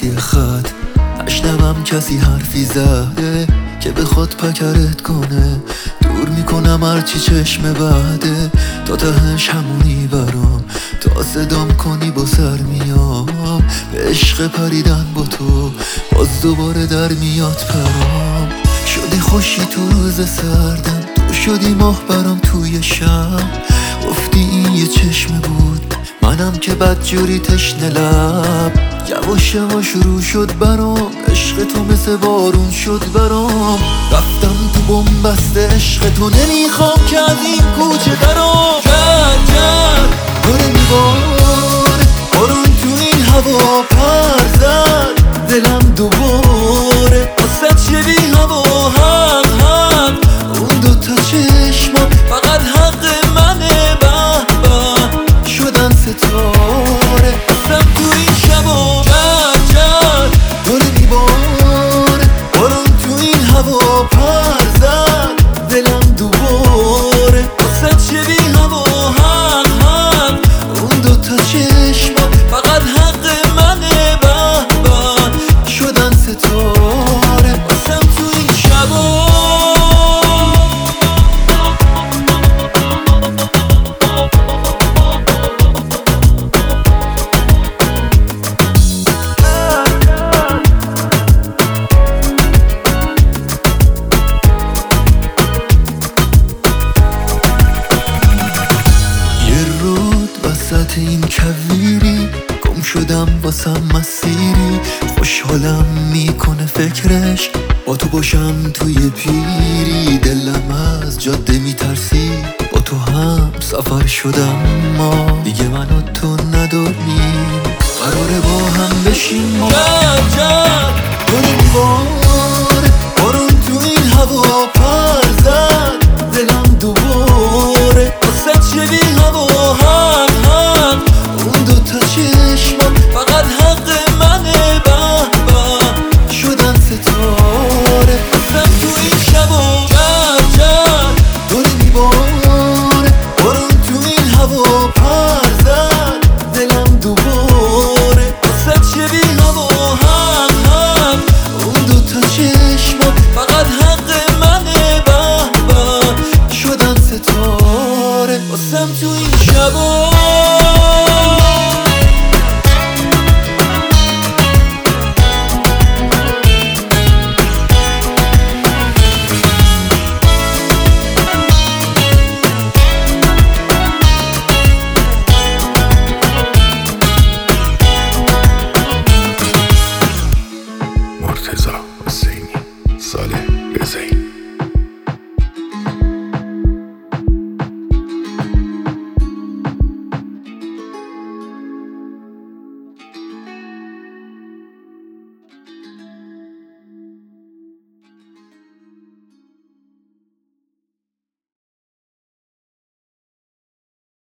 وسط خط نشنوم کسی حرفی زده که بخواد پکرت کنه. دور میکنم هرچی چشم بعده تا تهش همونی برام. تا صدام کنی با سر میام به عشق پریدن با تو. باز دوباره در میاد پرام. شدی خوشی تو روز سردم، تو شدی ماه برام توی شب. گفتی این یه چشم بود، منم که بدجوری تشنه لب. یواش یواش شروع شد برام، عشق تو مثل بارون شد برام. رفتم تو بن‌بست عشق تو، نمیخوام که از این کوچه درام. کرد داره میبار بارون تو این هوا پر زد. دلم دوباره واسه شبی هوا حق اون دوتا چشمم فقط حق منه. به شدن ستاره اصلا تو این شبا. کرد داره میبار بارون تو این هوا پر زد. دلم دوباره واسه شبی هوا حق اون دوتا چشمم فقط حق منه. به شدن ستاره اصلا تو این شبا. وسط این کویری گم شدم واسم مسیری. خوشحالم میکنه فکرش با تو باشم توی پیری. دلم از جاده میترسی با تو هم سفر شدم. ما دیگه من و تو نداریم قراره با هم بشیم. ما